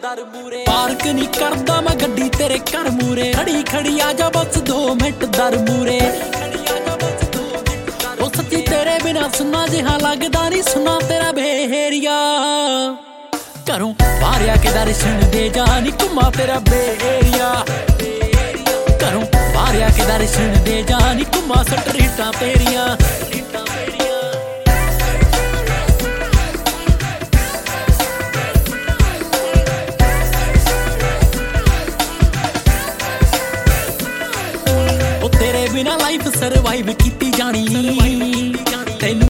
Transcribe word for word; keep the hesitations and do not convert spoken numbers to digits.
दर मूरे park नहीं करदा मैं गड्डी तेरे घर मूरे खड़ी खड़ी आजा बस दो मिनट दर मूरे ओ सच्ची तेरे बिना सुना जिहा लगदा नहीं सुना तेरा बेहेरिया घरों बाहर आके दर्शन दे जानी घुमा तेरा बेहेरिया घरों बाहर आके दर्शन दे जानी घुमा स्ट्रीटां तेरियां तेरे बिना लाइफ सरवाइव कीती जानी